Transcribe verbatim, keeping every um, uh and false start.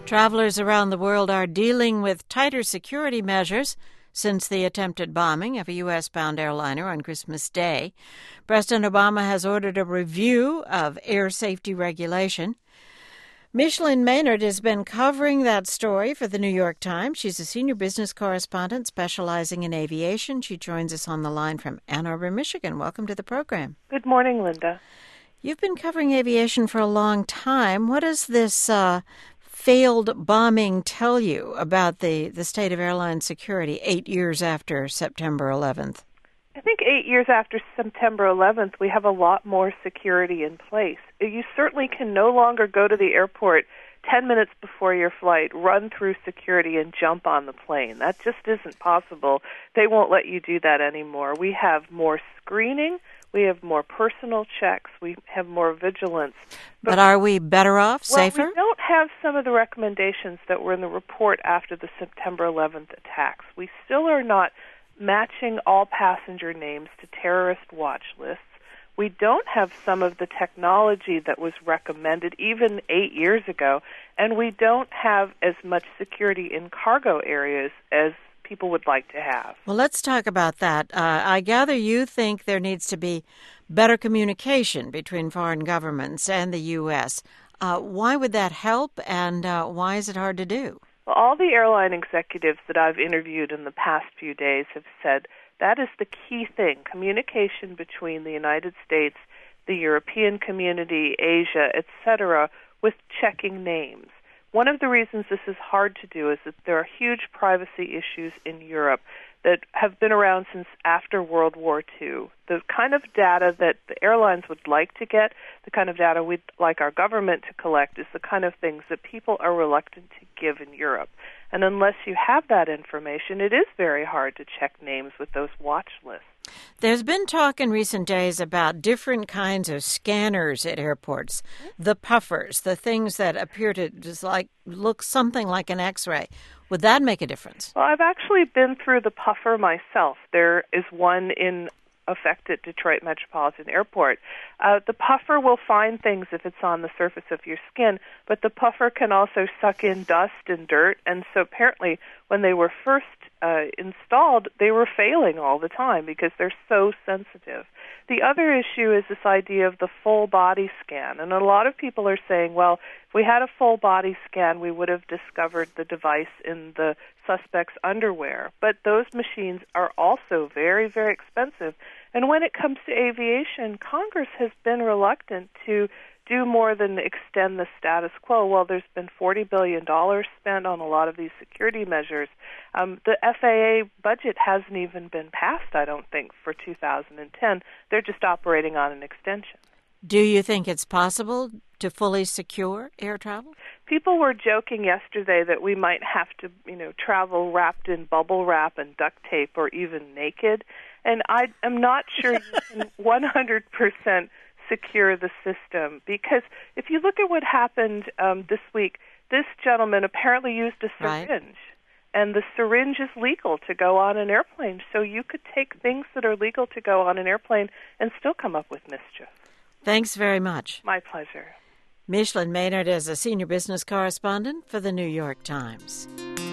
Travelers around the world are dealing with tighter security measures since the attempted bombing of a U S-bound airliner on Christmas Day. President Obama has ordered a review of air safety regulation. Micheline Maynard has been covering that story for the New York Times. She's a senior business correspondent specializing in aviation. She joins us on the line from Ann Arbor, Michigan. Welcome to the program. Good morning, Linda. You've been covering aviation for a long time. What does this uh, failed bombing tell you about the, the state of airline security eight years after September eleventh? I think eight years after September eleventh, we have a lot more security in place. You certainly can no longer go to the airport ten minutes before your flight, run through security, and jump on the plane. That just isn't possible. They won't let you do that anymore. We have more screening. We have more personal checks. We have more vigilance. But, but are we better off, safer? Well, we don't have some of the recommendations that were in the report after the September eleventh attacks. We still are not matching all passenger names to terrorist watch lists. We don't have some of the technology that was recommended even eight years ago, and we don't have as much security in cargo areas as people would like to have. Well, let's talk about that. Uh, I gather you think there needs to be better communication between foreign governments and the U S. Uh, why would that help, and uh, why is it hard to do? Well, all the airline executives that I've interviewed in the past few days have said that is the key thing, communication between the United States, the European community, Asia, et cetera, with checking names. One of the reasons this is hard to do is that there are huge privacy issues in Europe that have been around since after World War Two. The kind of data that the airlines would like to get, the kind of data we'd like our government to collect, is the kind of things that people are reluctant to give in Europe. And unless you have that information, it is very hard to check names with those watch lists. There's been talk in recent days about different kinds of scanners at airports, the puffers, the things that appear to just like look something like an X-ray. Would that make a difference? Well, I've actually been through the puffer myself. There is one in effect at Detroit Metropolitan Airport. Uh, the puffer will find things if it's on the surface of your skin, but the puffer can also suck in dust and dirt, and so apparently when they were first uh, installed, they were failing all the time because they're so sensitive. The other issue is this idea of the full body scan, and a lot of people are saying, well, if we had a full body scan, we would have discovered the device in the suspect's underwear. But those machines are also very, very expensive. And when it comes to aviation, Congress has been reluctant to do more than extend the status quo. Well, there's been forty billion dollars spent on a lot of these security measures. Um, the F A A budget hasn't even been passed, I don't think, for two thousand ten. They're just operating on an extension. Do you think it's possible to fully secure air travel? People were joking yesterday that we might have to, you know, travel wrapped in bubble wrap and duct tape or even naked. And I am not sure you can one hundred percent secure the system, because if you look at what happened um, this week, this gentleman apparently used a syringe. Right. And the syringe is legal to go on an airplane. So you could take things that are legal to go on an airplane and still come up with mischief. Thanks very much. My pleasure. Micheline Maynard is a senior business correspondent for the New York Times.